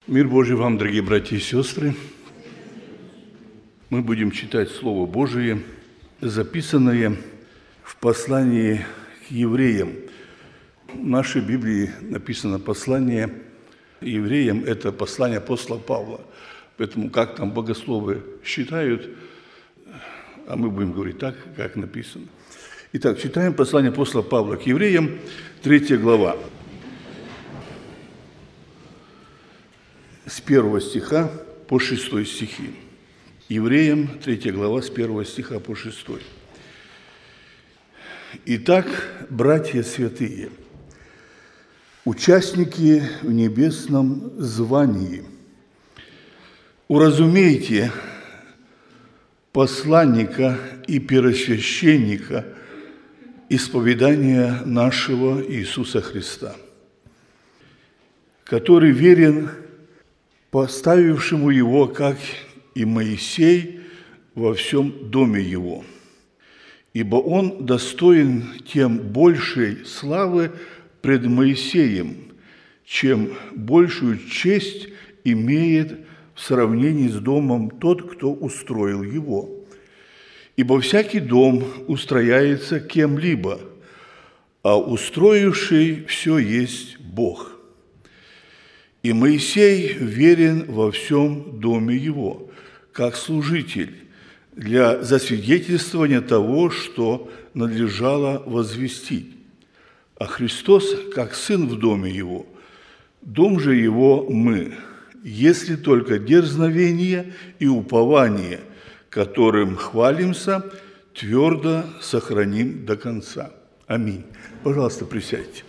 Мир Божий вам, дорогие братья и сестры. Мы будем читать Слово Божие, записанное в послании к евреям. В нашей Библии написано послание евреям, это послание апостола Павла. Поэтому как там богословы считают, а мы будем говорить так, как написано. Итак, читаем послание апостола Павла к евреям, 3 глава. С 1 стиха по 6 стихи. Евреям, 3 глава, с 1 стиха по 6. «Итак, братья святые, участники в небесном звании, уразумейте посланника и первосвященника исповедания нашего Иисуса Христа, который верен поставившему его, как и Моисей, во всем доме его. Ибо он достоин тем большей славы пред Моисеем, чем большую честь имеет в сравнении с домом тот, кто устроил его. Ибо всякий дом устрояется кем-либо, а устроивший все есть Бог. И Моисей верен во всем доме его, как служитель, для засвидетельствования того, что надлежало возвестить. А Христос, как сын в доме его, дом же его мы, если только дерзновение и упование, которым хвалимся, твердо сохраним до конца. Аминь. Пожалуйста, присядьте.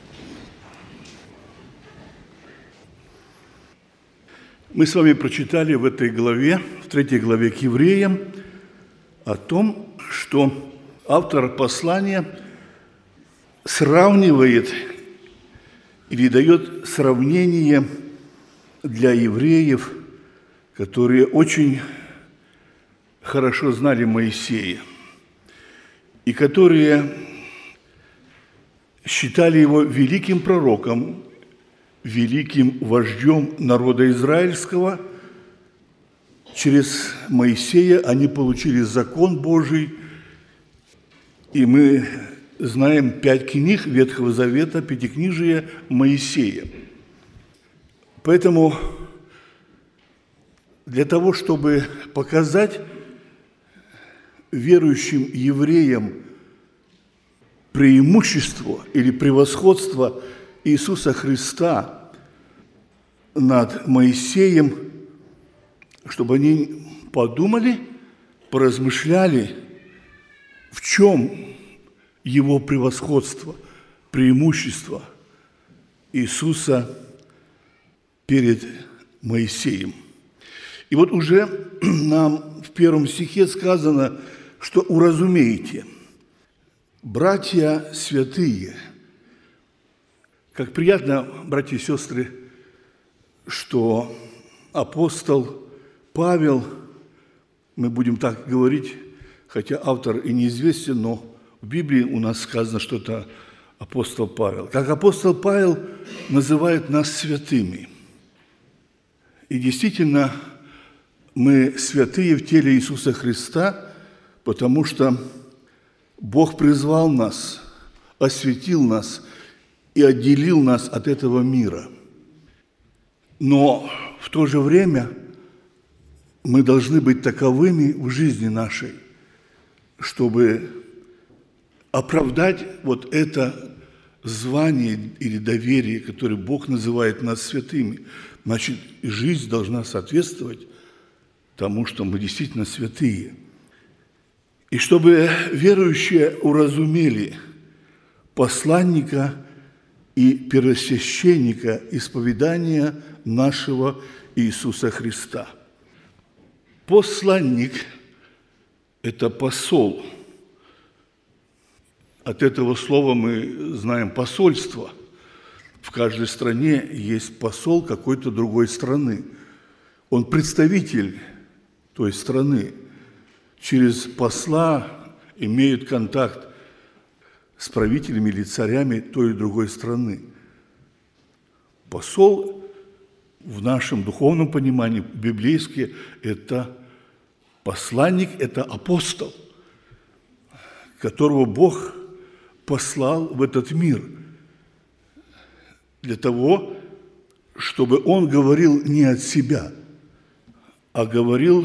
Мы с вами прочитали в этой главе, в 3 главе к евреям, о том, что автор послания сравнивает или дает сравнение для евреев, которые очень хорошо знали Моисея и которые считали его великим пророком, великим вождем народа израильского. Через Моисея они получили закон Божий, и мы знаем 5 книг Ветхого Завета, Пятикнижие Моисея. Поэтому для того, чтобы показать верующим евреям преимущество или превосходство Иисуса Христа над Моисеем, чтобы они подумали, поразмышляли, в чем его превосходство, преимущество Иисуса перед Моисеем. И вот уже нам в 1 стихе сказано, что уразумеете, братья святые. Как приятно, братья и сестры, что апостол Павел, мы будем так говорить, хотя автор и неизвестен, но в Библии у нас сказано, что это апостол Павел. Как апостол Павел называет нас святыми. И действительно, мы святые в теле Иисуса Христа, потому что Бог призвал нас, осветил нас и отделил нас от этого мира. Но в то же время мы должны быть таковыми в жизни нашей, чтобы оправдать вот это звание или доверие, которое Бог называет нас святыми. Значит, жизнь должна соответствовать тому, что мы действительно святые. И чтобы верующие уразумели посланника и первосвященника исповедания нашего Иисуса Христа. Посланник – это посол. От этого слова мы знаем посольство. В каждой стране есть посол какой-то другой страны. Он представитель той страны. Через посла имеют контакт с правителями или царями той и другой страны. Посол в нашем духовном понимании, библейски, это посланник, это апостол, которого Бог послал в этот мир для того, чтобы он говорил не от себя, а говорил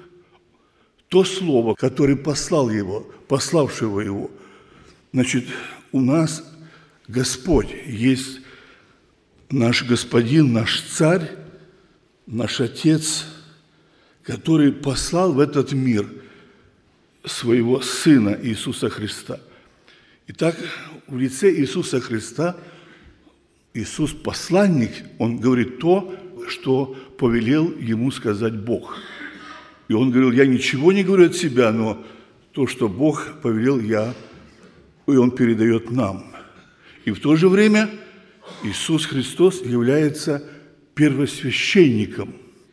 то слово, которое послал его, пославшего его. Значит, у нас Господь есть наш Господин, наш Царь, наш Отец, который послал в этот мир своего Сына Иисуса Христа. Итак, в лице Иисуса Христа Иисус посланник, Он говорит то, что повелел Ему сказать Бог. И Он говорил, я ничего не говорю от себя, но то, что Бог повелел, и Он передает нам. И в то же время Иисус Христос является первосвященником.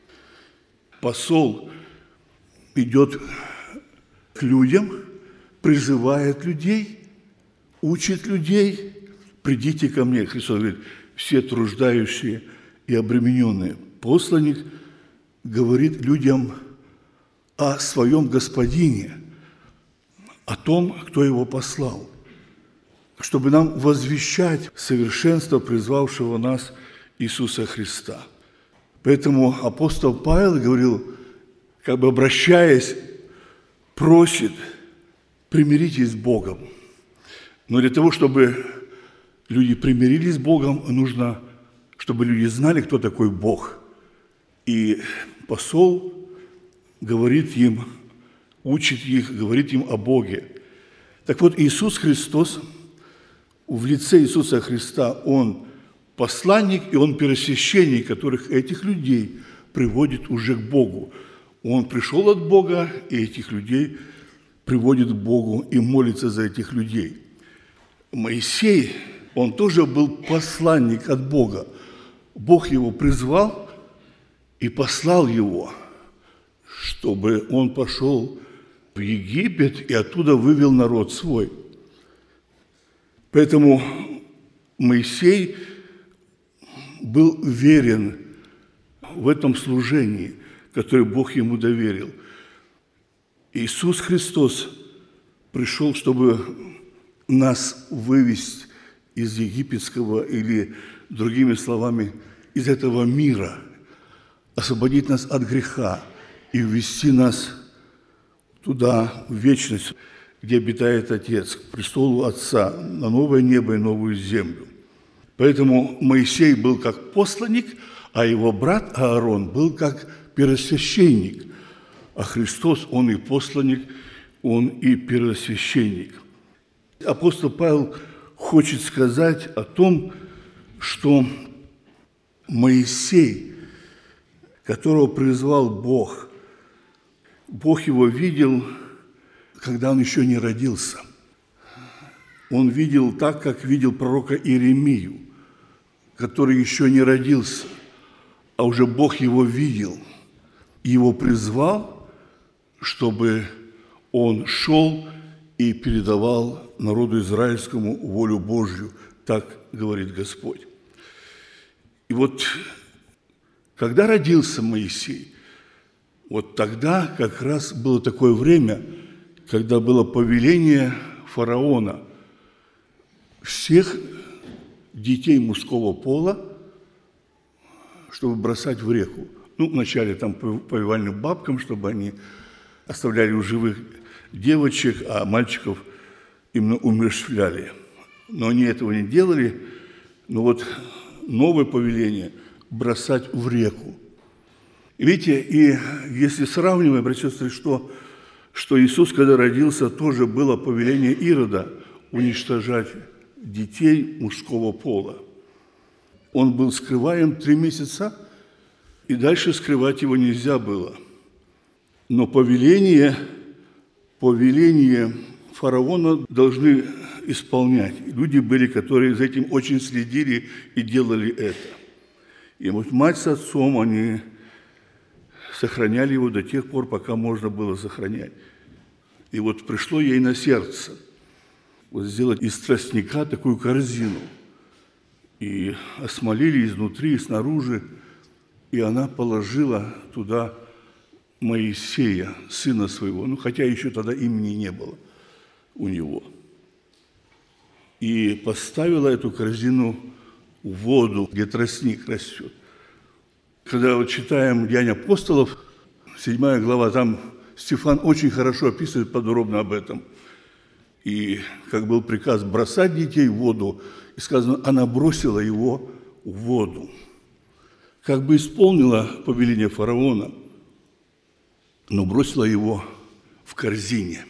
Посол идет к людям, призывает людей, учит людей, придите ко мне. Христос говорит, все труждающие и обремененные. Посланник говорит людям о своем Господине, о том, кто его послал, чтобы нам возвещать совершенство призвавшего нас Иисуса Христа. Поэтому апостол Павел говорил, как бы обращаясь, просит, примиритесь с Богом. Но для того, чтобы люди примирились с Богом, нужно, чтобы люди знали, кто такой Бог. И посол говорит им, учит их, говорит им о Боге. Так вот, Иисус Христос, в лице Иисуса Христа, Он посланник и Он первосвященник, которых этих людей приводит уже к Богу. Он пришел от Бога, и этих людей приводит к Богу и молится за этих людей. Моисей, он тоже был посланник от Бога. Бог его призвал и послал его, чтобы он пошел в Египет и оттуда вывел народ свой. Поэтому Моисей был верен в этом служении, которое Бог ему доверил. Иисус Христос пришел, чтобы нас вывести из египетского, или, другими словами, из этого мира, освободить нас от греха и ввести нас туда, в вечность, где обитает Отец, к престолу Отца, на новое небо и новую землю. Поэтому Моисей был как посланник, а его брат Аарон был как первосвященник. А Христос, Он и посланник, Он и первосвященник. Апостол Павел хочет сказать о том, что Моисей, которого призвал Бог, Бог его видел, когда он еще не родился. Он видел так, как видел пророка Иеремию, который еще не родился, а уже Бог его видел, его призвал, чтобы он шел и передавал народу израильскому волю Божью, так говорит Господь. И вот, когда родился Моисей, вот тогда как раз было такое время, когда было повеление фараона всех детей мужского пола, чтобы бросать в реку. Ну, вначале там повивальным бабкам, чтобы они оставляли у живых девочек, а мальчиков именно умерщвляли. Но они этого не делали. Но вот новое повеление – бросать в реку. Видите, и если сравниваем, братья и сестры, что Иисус, когда родился, тоже было повеление Ирода уничтожать детей мужского пола. Он был скрываем 3 месяца, и дальше скрывать его нельзя было. Но повеление фараона должны исполнять. Люди были, которые за этим очень следили и делали это. И вот мать с отцом, они сохраняли его до тех пор, пока можно было сохранять. И вот пришло ей на сердце вот сделать из тростника такую корзину. И осмолили изнутри и снаружи, и она положила туда Моисея, сына своего, хотя еще тогда имени не было у него. И поставила эту корзину в воду, где тростник растет. Когда читаем «Деяния апостолов», 7 глава, там Стефан очень хорошо описывает подробно об этом. И как был приказ бросать детей в воду, и сказано, она бросила его в воду. Как бы исполнила повеление фараона, но бросила его в корзине.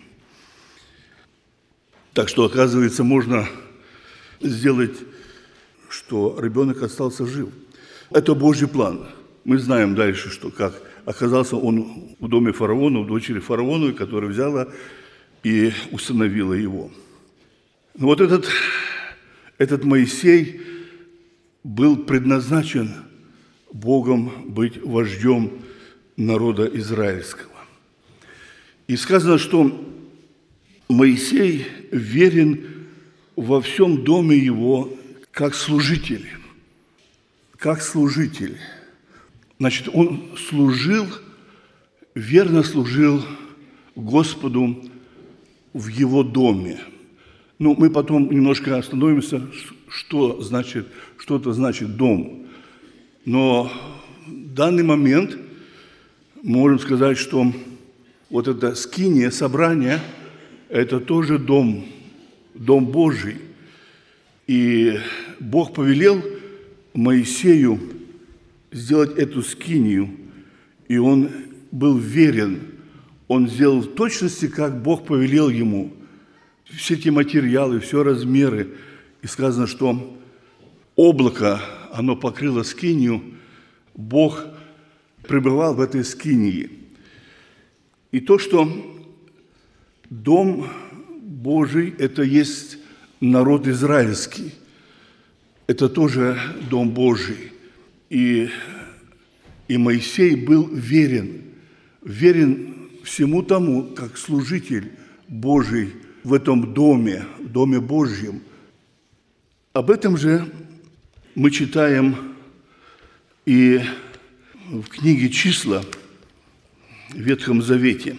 Так что, оказывается, можно сделать, что ребенок остался жив. Это Божий план. Мы знаем дальше, что как оказался он в доме фараона, у дочери фараона, которая взяла и усыновила его. Но вот этот Моисей был предназначен Богом быть вождем народа израильского. И сказано, что Моисей верен во всем доме его как служитель. Как служитель. Значит, он служил, верно служил Господу в его доме. Мы потом немножко остановимся, что это значит дом. Но в данный момент можем сказать, что вот это скиния, собрание, это тоже дом Божий. И Бог повелел Моисею сделать эту скинию, и он был верен. Он сделал в точности, как Бог повелел ему. Все эти материалы, все размеры. И сказано, что облако, оно покрыло скинию, Бог пребывал в этой скинии. И то, что дом Божий – это есть народ израильский. Это тоже дом Божий. И Моисей был верен всему тому, как служитель Божий в этом доме, в Доме Божьем. Об этом же мы читаем и в книге «Числа» в Ветхом Завете,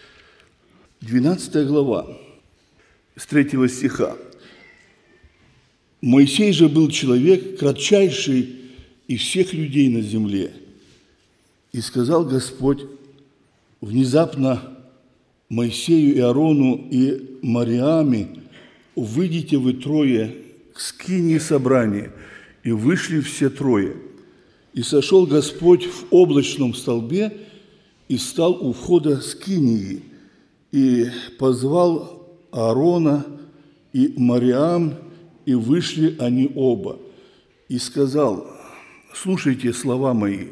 12 глава, с 3 стиха. «Моисей же был человек, кратчайший из всех людей на земле. И сказал Господь внезапно Моисею и Аарону и Мариаме, выйдите вы трое к скинии собрания, и вышли все трое. И сошел Господь в облачном столбе и стал у входа скинии, и позвал Аарона и Мариам, и вышли они оба. И сказал: слушайте слова мои.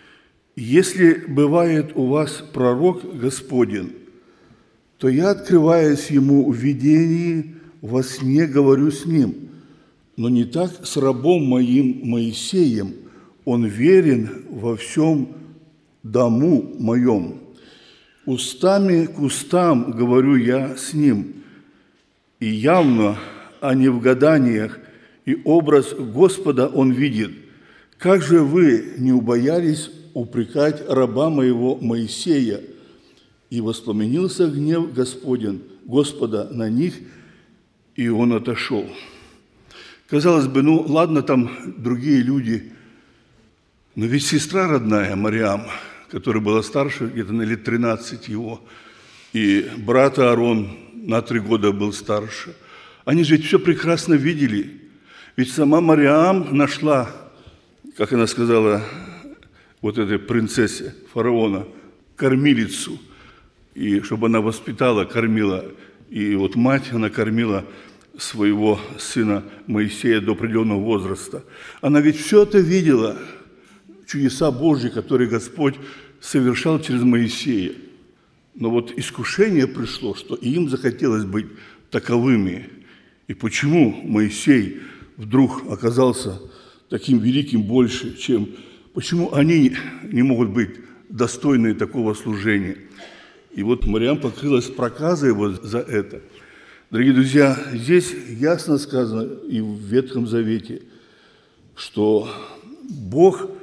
Если бывает у вас пророк Господень, то я, открываясь ему в видении, во сне говорю с ним, но не так с рабом моим Моисеем, он верен во всем дому моем. Устами к устам говорю я с ним, и явно, а не в гаданиях, и образ Господа он видит. Как же вы не убоялись упрекать раба моего Моисея? И воспламенился гнев Господа на них, и он отошел». Казалось бы, ладно, там другие люди, но ведь сестра родная Мариам, которая была старше где-то на лет 13 его, и брат Аарон на 3 года был старше, они же все прекрасно видели. Ведь сама Мариам нашла, как она сказала, вот этой принцессе фараона, кормилицу, и чтобы она воспитала, кормила. И вот мать, она кормила своего сына Моисея до определенного возраста. Она ведь все это видела, чудеса Божьи, которые Господь совершал через Моисея. Но вот искушение пришло, что и им захотелось быть таковыми. И почему Моисей вдруг оказался таким великим больше, чем... Почему они не могут быть достойны такого служения? И вот Мариам покрылась проказой вот за это. Дорогие друзья, здесь ясно сказано и в Ветхом Завете, что Бог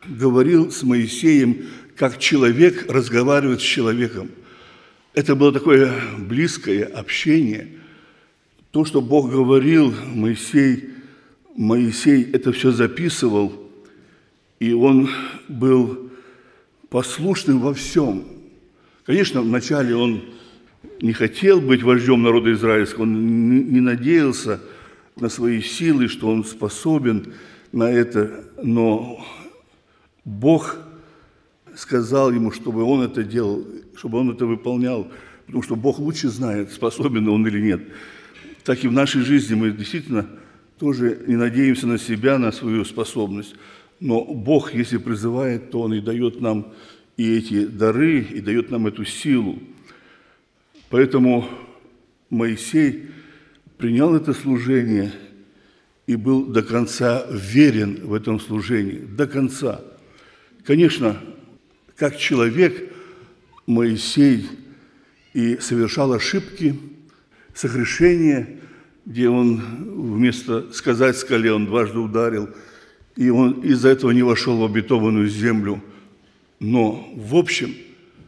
говорил с Моисеем, как человек разговаривает с человеком. Это было такое близкое общение. То, что Бог говорил, Моисей это все записывал, и он был послушным во всем. Конечно, вначале он не хотел быть вождем народа израильского, он не надеялся на свои силы, что он способен на это, но Бог сказал ему, чтобы он это делал, чтобы он это выполнял, потому что Бог лучше знает, способен он или нет. Так и в нашей жизни мы действительно тоже не надеемся на себя, на свою способность. Но Бог, если призывает, то Он и дает нам и эти дары, и дает нам эту силу. Поэтому Моисей принял это служение и был до конца верен в этом служении. До конца. Конечно, как человек Моисей и совершал ошибки, согрешения, где он вместо сказать скале, он дважды ударил, и он из-за этого не вошел в обетованную землю. Но, в общем,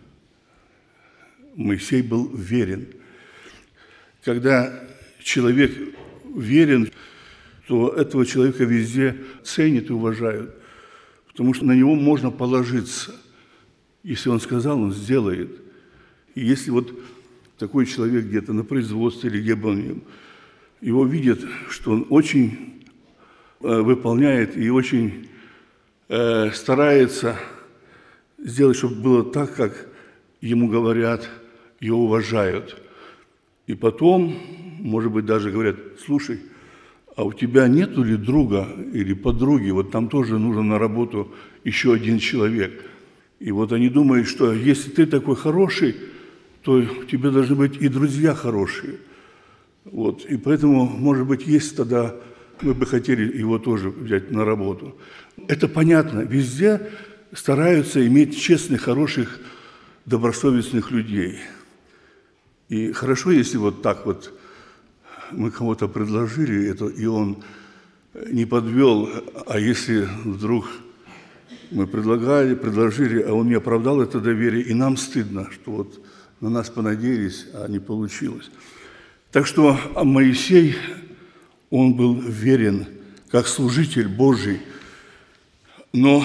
Моисей был верен. Когда человек верен, то этого человека везде ценят и уважают, потому что на него можно положиться. Если он сказал, он сделает. И если вот такой человек где-то на производстве или где бы он, его видят, что он очень выполняет и очень старается сделать, чтобы было так, как ему говорят, его уважают. И потом, может быть, даже говорят: слушай, а у тебя нету ли друга или подруги, вот там тоже нужен на работу еще один человек. И вот они думают, что если ты такой хороший, то у тебя должны быть и друзья хорошие. Вот. И поэтому, может быть, есть тогда, мы бы хотели его тоже взять на работу. Это понятно. Везде стараются иметь честных, хороших, добросовестных людей. И хорошо, если вот так вот мы кому-то предложили это, и он не подвел, а если вдруг мы предложили, а он не оправдал это доверие, и нам стыдно, что вот на нас понадеялись, а не получилось. Так что Моисей, он был верен как служитель Божий, но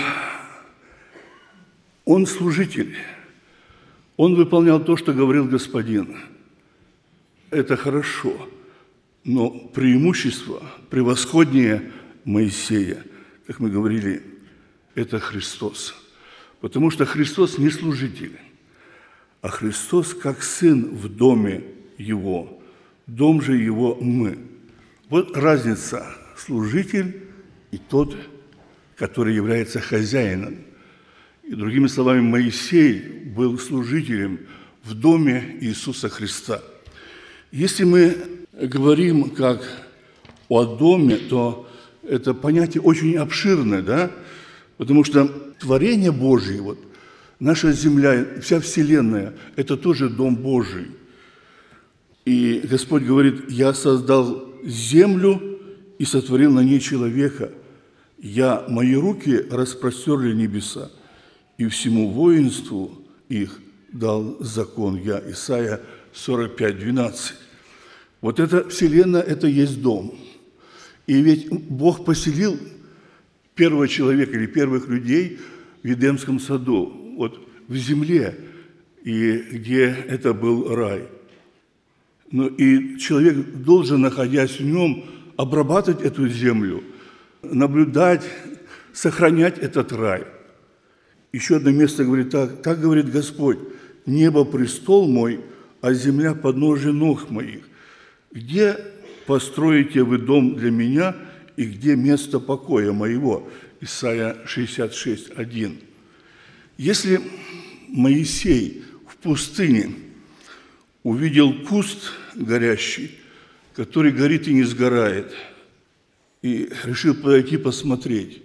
он служитель, он выполнял то, что говорил Господин. Это хорошо, но преимущество, превосходнее Моисея, как мы говорили, это Христос. Потому что Христос не служитель, а Христос как Сын в доме Его, дом же Его мы. Вот разница – служитель и тот, который является хозяином. И другими словами, Моисей был служителем в доме Иисуса Христа. Если мы говорим как о доме, то это понятие очень обширное, да? Потому что творение Божие, вот, наша земля, вся вселенная – это тоже дом Божий. И Господь говорит: «Я создал землю и сотворил на ней человека. Мои руки распростерли небеса, и всему воинству их дал закон я». Исайя 45:12. Вот эта вселенная – это есть дом. И ведь Бог поселил первого человека или первых людей в Эдемском саду, вот в земле, и где это был рай. Но и человек должен, находясь в нем, обрабатывать эту землю, наблюдать, сохранять этот рай. Еще одно место говорит так: «Так говорит Господь: небо – престол мой, а земля – подножие ног моих. Где построите вы дом для меня, и где место покоя моего?» Исайя 66:1. Если Моисей в пустыне увидел куст горящий, который горит и не сгорает, и решил подойти посмотреть,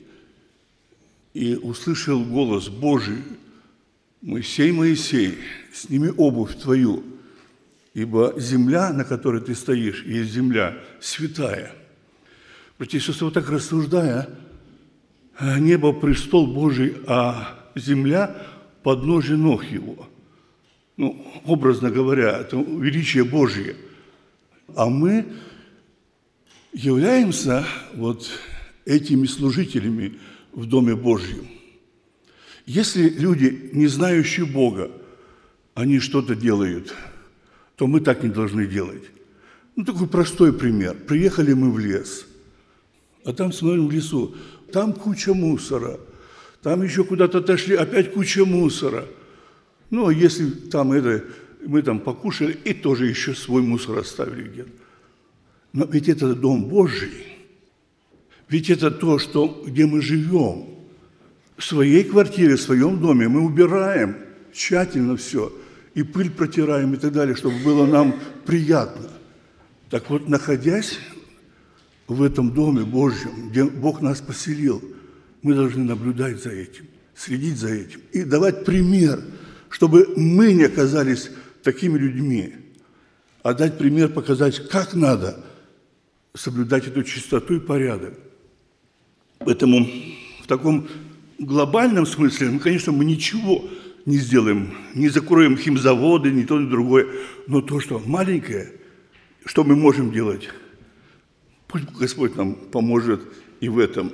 и услышал голос Божий: «Моисей, Моисей, сними обувь твою, ибо земля, на которой ты стоишь, есть земля святая». Братья и сестры, вот так рассуждая, небо – престол Божий, а земля – подножие ног Его. Образно говоря, это величие Божье. А мы являемся этими служителями в Доме Божьем. Если люди, не знающие Бога, они что-то делают, то мы так не должны делать. Такой простой пример. Приехали мы в лес, а там смотрим в лесу, там куча мусора, там еще куда-то отошли, опять куча мусора. А если там мы там покушали и тоже еще свой мусор оставили где-то. Но ведь это Дом Божий, ведь это то, где мы живем. В своей квартире, в своем доме мы убираем тщательно все, и пыль протираем и так далее, чтобы было нам приятно. Так вот, находясь в этом Доме Божьем, где Бог нас поселил, мы должны наблюдать за этим, следить за этим и давать пример, чтобы мы не оказались такими людьми, а дать пример, показать, как надо соблюдать эту чистоту и порядок. Поэтому в таком глобальном смысле, конечно, мы ничего не сделаем, не закроем химзаводы, ни то, ни другое, но то, что маленькое, что мы можем делать, пусть Господь нам поможет и в этом.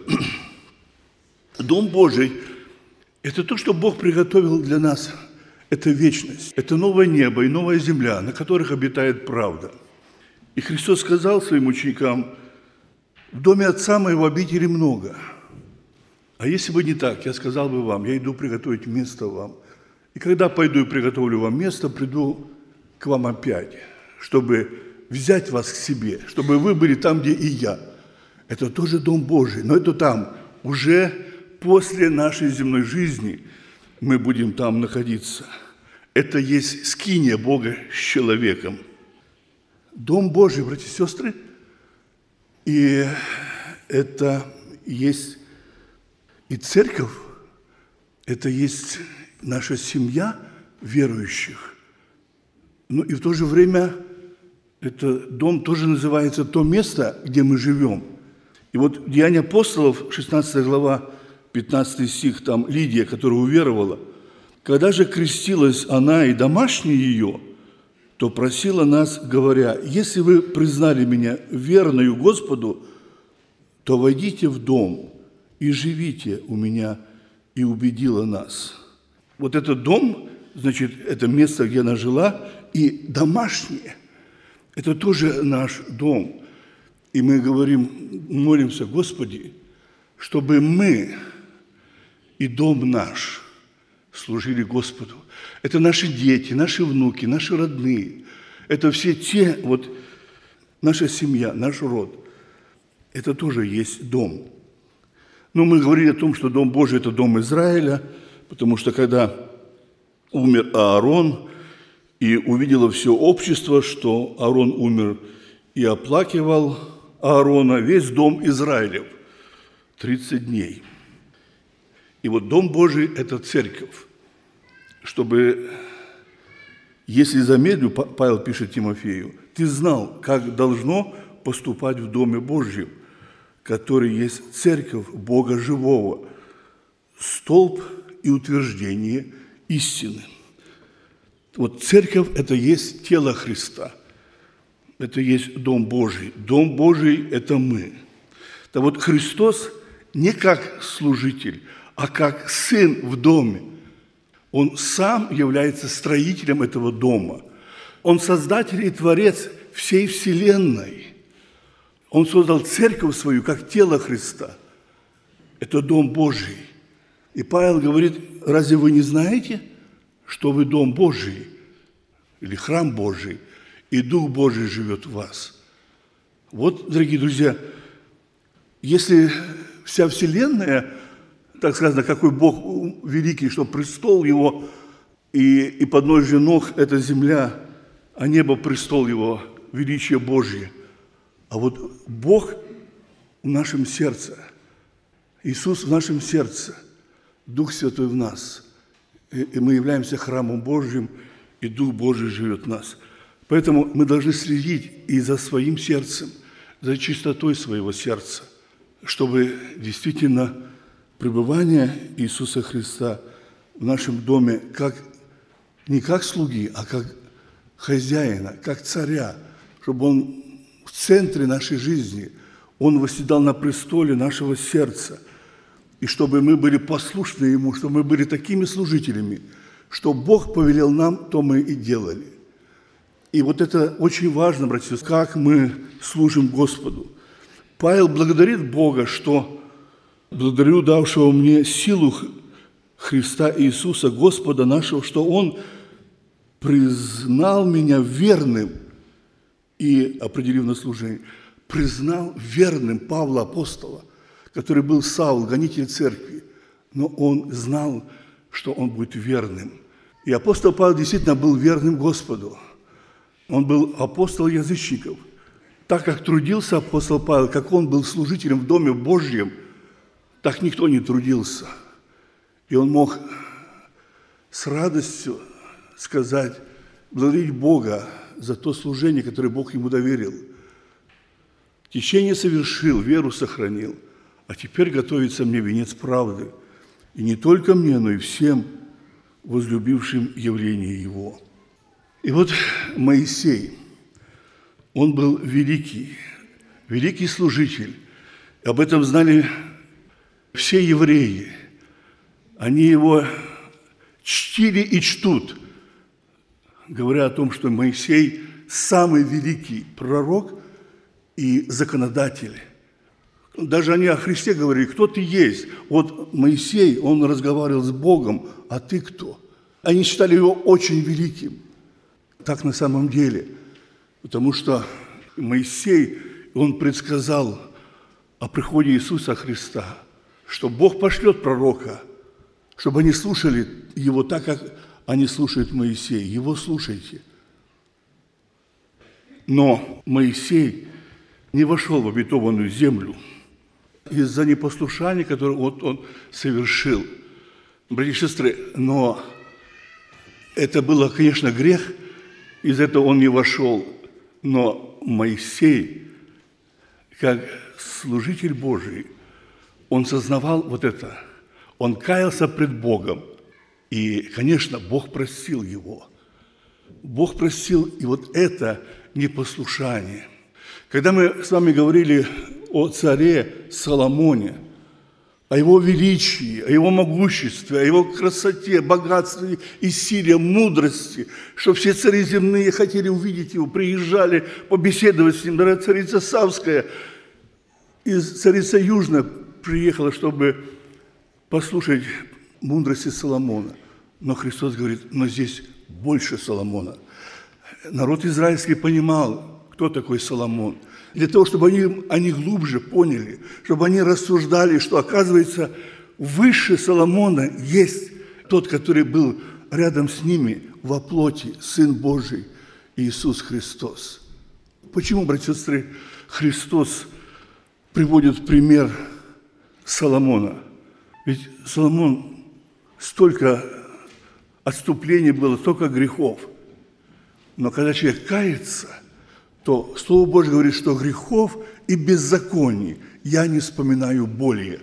Дом Божий – это то, что Бог приготовил для нас. Это вечность, это новое небо и новая земля, на которых обитает правда. И Христос сказал своим ученикам: в доме Отца Моего обители много. А если бы не так, я сказал бы вам: я иду приготовить место вам. И когда пойду и приготовлю вам место, приду к вам опять, чтобы взять вас к себе, чтобы вы были там, где и я. Это тоже Дом Божий, но это там, уже после нашей земной жизни мы будем там находиться. Это есть скиния Бога с человеком. Дом Божий, братья и сестры, и это есть и церковь, это есть наша семья верующих. И в то же время этот дом тоже называется то место, где мы живем. И Деяния апостолов, 16 глава, 15 стих, там Лидия, которая уверовала, когда же крестилась она и домашние ее, то просила нас, говоря: если вы признали меня верною Господу, то войдите в дом и живите у меня, и убедила нас. Этот дом, значит, это место, где она жила, и домашнее – это тоже наш дом. И мы говорим, молимся: Господи, чтобы мы и дом наш служили Господу. Это наши дети, наши внуки, наши родные. Это все те, наша семья, наш род. Это тоже есть дом. Но мы говорили о том, что Дом Божий – это Дом Израиля, потому что когда умер Аарон, и увидело все общество, что Аарон умер, и оплакивал Аарона весь дом Израилев 30 дней. И Дом Божий – это церковь. Чтобы, если замедлю, Павел пишет Тимофею, ты знал, как должно поступать в Доме Божьем, который есть церковь Бога живого, столб и утверждение истины. Церковь – это есть тело Христа, это есть Дом Божий. Дом Божий – это мы. Христос не как служитель, а как сын в доме. Он сам является строителем этого дома. Он создатель и творец всей вселенной. Он создал церковь свою, как тело Христа. Это Дом Божий. И Павел говорит: разве вы не знаете, что вы Дом Божий или храм Божий, и Дух Божий живет в вас? Дорогие друзья, если вся вселенная, так сказано, какой Бог великий, что престол Его и подножие ног – это земля, а небо – престол Его, величие Божье. А Бог в нашем сердце, Иисус в нашем сердце, Дух Святой в нас. И мы являемся храмом Божьим, и Дух Божий живет в нас. Поэтому мы должны следить и за своим сердцем, за чистотой своего сердца, чтобы действительно пребывание Иисуса Христа в нашем доме не как слуги, а как хозяина, как царя, чтобы Он в центре нашей жизни, Он восседал на престоле нашего сердца, и чтобы мы были послушны Ему, чтобы мы были такими служителями, что Бог повелел нам, то мы и делали. И вот это очень важно, братья, как мы служим Господу. Павел благодарит Бога, что благодарю давшего мне силу Христа Иисуса, Господа нашего, что Он признал меня верным и, определив на служение, признал верным Павла апостола, который был Саул, гонитель церкви, но он знал, что он будет верным. И апостол Павел действительно был верным Господу. Он был апостол язычников. Так как трудился апостол Павел, как он был служителем в Доме Божьем, так никто не трудился. И он мог с радостью сказать, благодарить Бога за то служение, которое Бог ему доверил. Течение совершил, веру сохранил, а теперь готовится мне венец правды. И не только мне, но и всем возлюбившим явление Его. И вот Моисей, он был великий служитель. Об этом знали все евреи. Они его чтили и чтут, говоря о том, что Моисей самый великий пророк и законодатель. Даже они о Христе говорили, кто ты есть? Вот Моисей, он разговаривал с Богом, а ты кто? Они считали его очень великим. Так на самом деле. Потому что Моисей, он предсказал о приходе Иисуса Христа, что Бог пошлет пророка, чтобы они слушали его так, как они слушают Моисея. Его слушайте. Но Моисей не вошел в обетованную землю из-за непослушания, которое он совершил. Братья и сестры, но это было, конечно, грех, из-за этого он не вошел. Но Моисей, как служитель Божий, он сознавал вот это. Он каялся пред Богом. И, конечно, Бог простил его. Бог простил и вот это непослушание. Когда мы с вами говорили о царе Соломоне, о его величии, о его могуществе, о его красоте, богатстве и силе, мудрости, что все цари земные хотели увидеть его, приезжали побеседовать с ним. Даже царица Савская и царица Южная приехала, чтобы послушать мудрости Соломона. Но Христос говорит, но здесь больше Соломона. Народ израильский понимал, кто такой Соломон. Для того, чтобы они глубже поняли, чтобы они рассуждали, что, оказывается, выше Соломона есть тот, который был рядом с ними во плоти, Сын Божий, Иисус Христос. Почему, братья и сестры, Христос приводит в пример Соломона? Ведь Соломон столько отступлений было, столько грехов. Но когда человек кается, то Слово Божье говорит, что грехов и беззаконий я не вспоминаю более.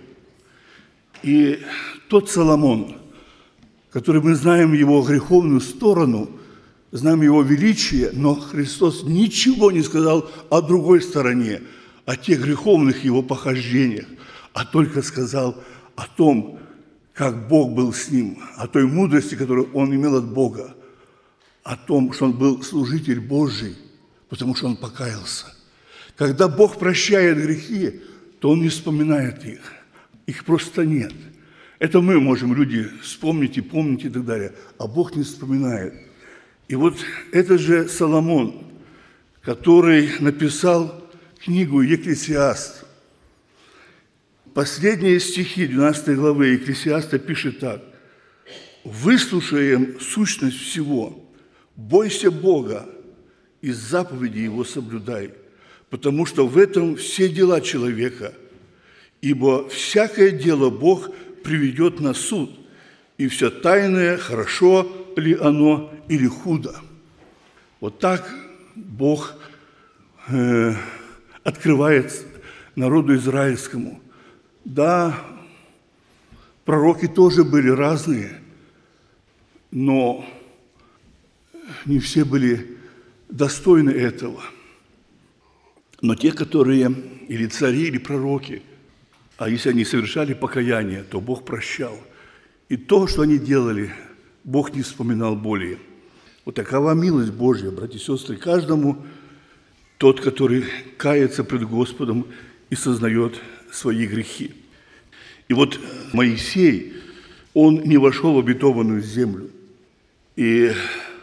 И тот Соломон, который мы знаем его греховную сторону, знаем его величие, но Христос ничего не сказал о другой стороне, о тех греховных его похождениях, а только сказал о том, как Бог был с ним, о той мудрости, которую он имел от Бога, о том, что он был служитель Божий, потому что он покаялся. Когда Бог прощает грехи, то Он не вспоминает их. Их просто нет. Это мы можем, люди, вспомнить и помнить и так далее, а Бог не вспоминает. И вот это же Соломон, который написал книгу «Екклесиаст». Последние стихи 12 главы Екклесиаста пишет так. «Выслушаем сущность всего, бойся Бога, и заповеди Его соблюдай, потому что в этом все дела человека, ибо всякое дело Бог приведет на суд, и все тайное, хорошо ли оно или худо». Вот так Бог открывает народу израильскому. Да, Пророки тоже были разные, но не все были достойны этого. Но те, которые или цари, или пророки, а если они совершали покаяние, то Бог прощал. И то, что они делали, Бог не вспоминал более. Вот такова милость Божья, братья и сестры, каждому тот, который кается пред Господом и сознает свои грехи. И вот Моисей, он не вошел в обетованную землю. И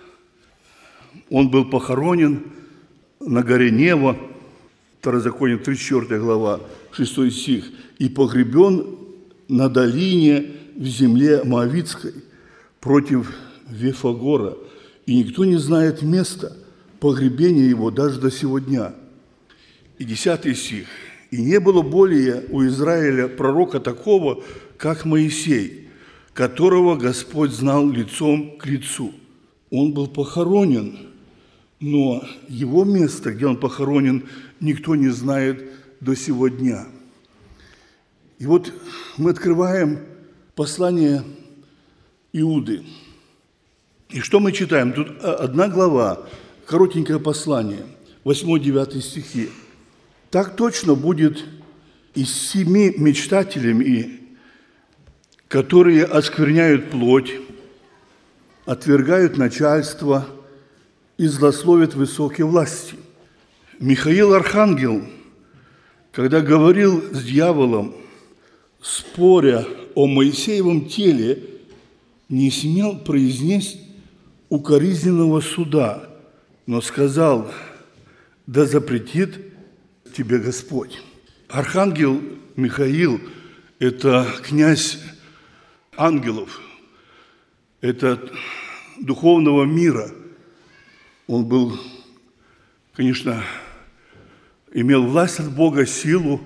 он был похоронен на горе Нева, Второзаконие, 34 глава, 6 стих, и погребен на долине в земле Моавитской против Вифагора, и никто не знает места погребения его даже до сего дня. И 10 стих. И не было более у Израиля пророка такого, как Моисей, которого Господь знал лицом к лицу. Он был похоронен, но его место, где он похоронен, никто не знает до сего дня. И вот мы открываем послание Иуды. И что мы читаем? Тут одна глава, коротенькое послание, 8-9 стихи. «Так точно будет и с 7 мечтателями, которые оскверняют плоть, отвергают начальство и злословят высокие власти. Михаил Архангел, когда говорил с дьяволом, споря о Моисеевом теле, не смел произнести укоризненного суда, но сказал: да запретит тебе Господь». Архангел Михаил – это князь ангелов, это духовного мира. Он был, конечно, имел власть от Бога, силу,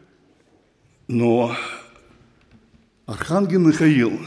но Архангел Михаил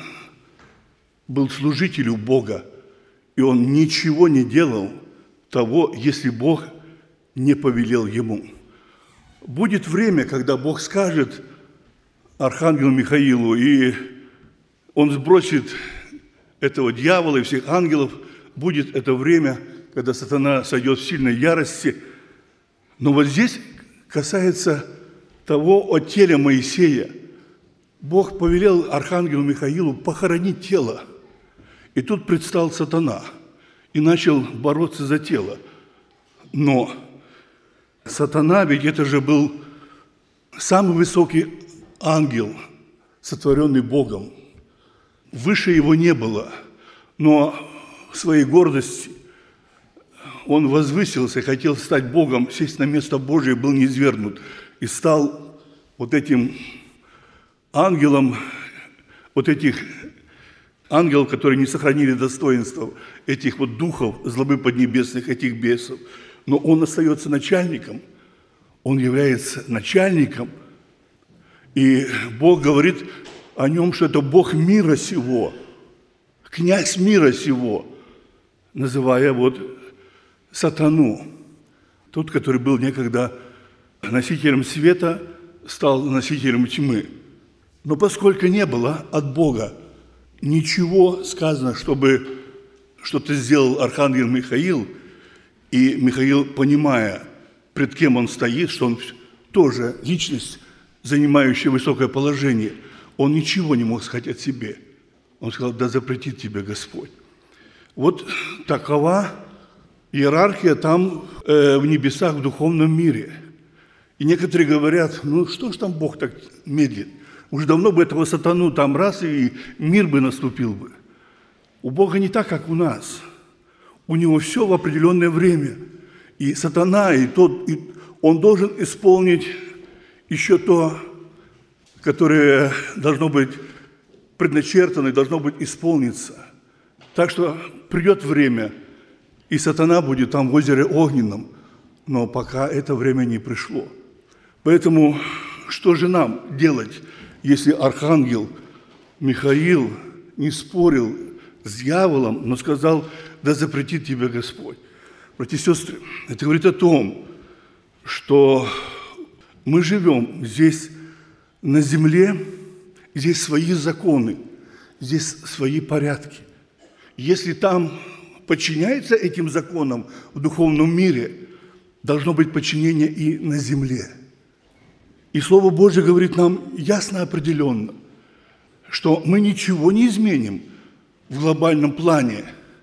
был служителем Бога, и он ничего не делал того, если Бог не повелел ему. Будет время, когда Бог скажет Архангелу Михаилу, и он сбросит этого дьявола и всех ангелов. Будет это время, когда сатана сойдет в сильной ярости. Но вот здесь касается того о теле Моисея. Бог повелел Архангелу Михаилу похоронить тело. И тут предстал сатана и начал бороться за тело. Но сатана, ведь это же был самый высокий ангел, сотворенный Богом. Выше его не было, но в своей гордости он возвысился, хотел стать Богом, сесть на место Божие, был низвергнут и стал вот этим ангелом, вот этих ангелов, которые не сохранили достоинства, этих вот духов злобы поднебесных, этих бесов. Но он остается начальником, он является начальником, и Бог говорит о нем, что это Бог мира сего, князь мира сего, называя вот сатану. Тот, который был некогда носителем света, стал носителем тьмы. Но поскольку не было от Бога ничего сказано, чтобы что-то сделал Архангел Михаил, и Михаил, понимая, пред кем он стоит, что он тоже личность, занимающая высокое положение, он ничего не мог сказать о себе. Он сказал: да запретит тебе Господь. Вот такова иерархия там в небесах, в духовном мире. И некоторые говорят: ну что ж там Бог так медлит? Уж давно бы этого сатану там раз, и мир бы наступил бы. У Бога не так, как у нас. У него все в определенное время. И сатана, он должен исполнить еще то, которое должно быть предначертано и должно быть исполниться. Так что придет время, и сатана будет там в озере Огненном, но пока это время не пришло. Поэтому что же нам делать, если Архангел Михаил не спорил с дьяволом, но сказал: да запретит тебе Господь? Братья и сестры, это говорит о том, что мы живем здесь на земле, здесь свои законы, здесь свои порядки. Если там подчиняется этим законам в духовном мире, должно быть подчинение и на земле. И Слово Божье говорит нам ясно, определенно, что мы ничего не изменим в глобальном плане,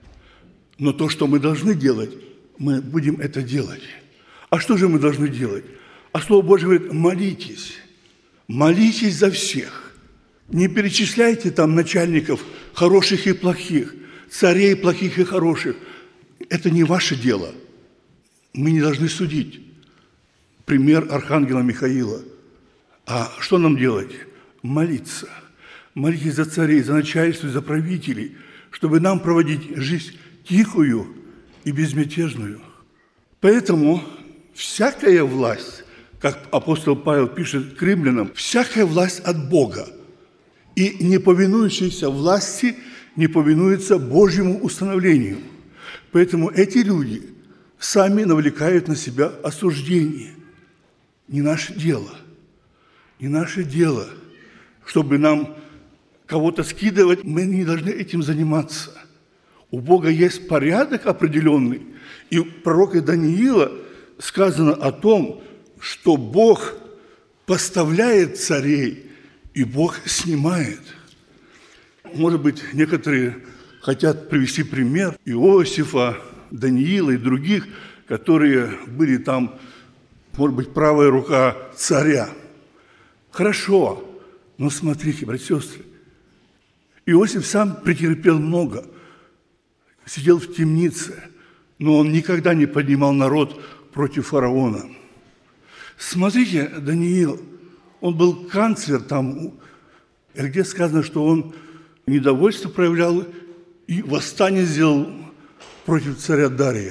но то, что мы должны делать, мы будем это делать. А что же мы должны делать? А Слово Божье говорит: молитесь, молитесь за всех. Не перечисляйте там начальников хороших и плохих, царей плохих и хороших. Это не ваше дело. Мы не должны судить. Пример архангела Михаила. А что нам делать? Молиться. Молитесь за царей, за начальство, за правителей, чтобы нам проводить жизнь тихую и безмятежную. Поэтому всякая власть, как апостол Павел пишет к римлянам, всякая власть от Бога. И не повинующиеся власти не повинуются Божьему установлению. Поэтому эти люди сами навлекают на себя осуждение. Не наше дело. Не наше дело, чтобы нам кого-то скидывать, мы не должны этим заниматься. У Бога есть порядок определенный. И у пророка Даниила сказано о том, что Бог поставляет царей, и Бог снимает. Может быть, некоторые хотят привести пример Иосифа, Даниила и других, которые были там, может быть, правая рука царя. Хорошо, но смотрите, братья и сестры, Иосиф сам претерпел много, сидел в темнице, но он никогда не поднимал народ против фараона. Смотрите, Даниил, он был канцлер там, где сказано, что он недовольство проявлял и восстание сделал против царя Дария.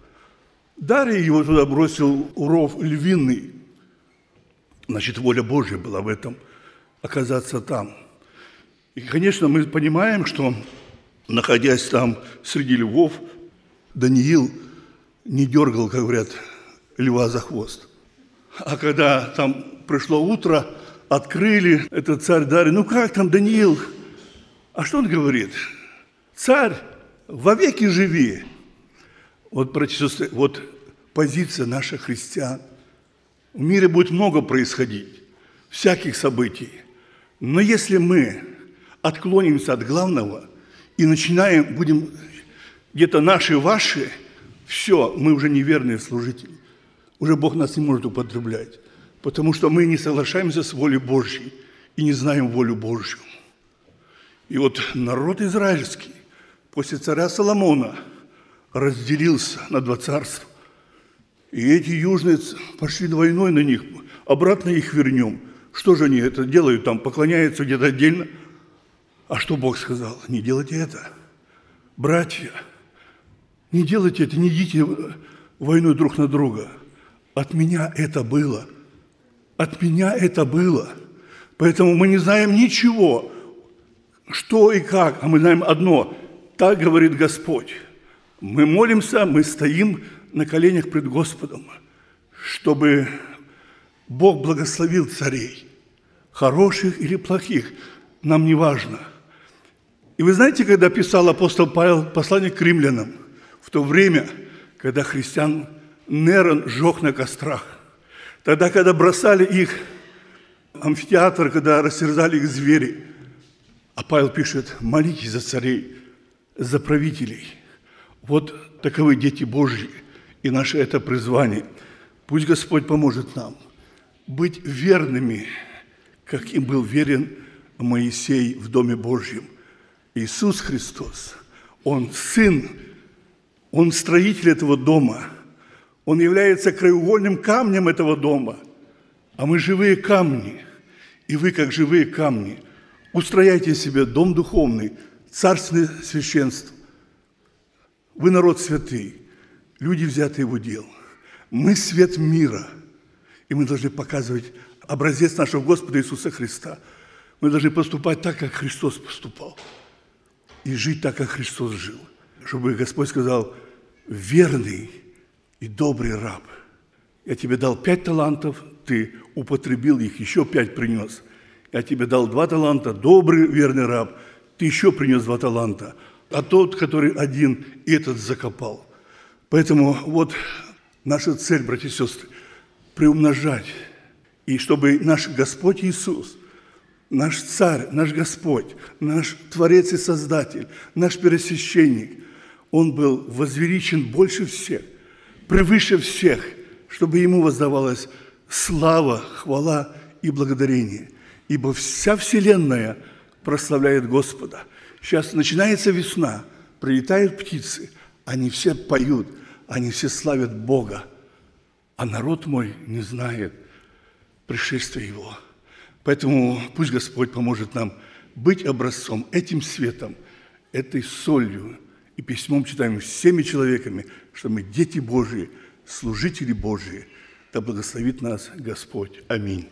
Дарий его туда бросил в ров львиный. Значит, воля Божья была в этом, оказаться там. И, конечно, мы понимаем, что, находясь там среди львов, Даниил не дергал, как говорят, льва за хвост. А когда там пришло утро, открыли, этот царь Дарий: ну как там, Даниил? А что он говорит? Царь, вовеки живи. Вот, братья и сестры, вот позиция наших христиан. В мире будет много происходить, всяких событий. Но если мы отклонимся от главного и начинаем, будем где-то наши, ваши, все, мы уже неверные служители. Уже Бог нас не может употреблять, потому что мы не соглашаемся с волей Божьей и не знаем волю Божью. И вот народ израильский после царя Соломона разделился на два царства. И эти южные пошли войной на них, обратно их вернем. Что же они это делают там, поклоняются где-то отдельно? А что Бог сказал? Не делайте это. Братья, не делайте это, не идите войной друг на друга. От меня это было. От меня это было. Поэтому мы не знаем ничего, что и как, а мы знаем одно. Так говорит Господь. Мы молимся, мы стоим на коленях пред Господом, чтобы Бог благословил царей, хороших или плохих, нам не важно. И вы знаете, когда писал апостол Павел послание к римлянам, в то время, когда христиан Нерон сжег на кострах, тогда, когда бросали их в амфитеатр, когда растерзали их звери, а Павел пишет: молитесь за царей, за правителей. Вот таковы дети Божьи, и наше это призвание. Пусть Господь поможет нам быть верными, как им был верен Моисей в Доме Божьем. Иисус Христос, Он Сын, Он строитель этого дома, Он является краеугольным камнем этого дома, а мы живые камни, и вы, как живые камни, устрояйте себе дом духовный, царственное священство. Вы народ святый, люди, взятые в удел. Мы свет мира, и мы должны показывать образец нашего Господа Иисуса Христа. Мы должны поступать так, как Христос поступал, и жить так, как Христос жил. Чтобы Господь сказал: верный и добрый раб, я тебе дал 5 талантов, ты употребил их, еще 5 принес. Я тебе дал 2 таланта, добрый, верный раб, ты еще принес 2 таланта, а тот, который один, и этот закопал. Поэтому вот наша цель, братья и сестры, приумножать. И чтобы наш Господь Иисус, наш Царь, наш Господь, наш Творец и Создатель, наш Первосвященник, Он был возвеличен больше всех, превыше всех, чтобы Ему воздавалась слава, хвала и благодарение. Ибо вся вселенная прославляет Господа. Сейчас начинается весна, прилетают птицы, они все поют, они все славят Бога, а народ мой не знает пришествия Его. Поэтому пусть Господь поможет нам быть образцом, этим светом, этой солью и письмом читаем всеми человеками, что мы дети Божьи, служители Божьи. Да благословит нас Господь. Аминь.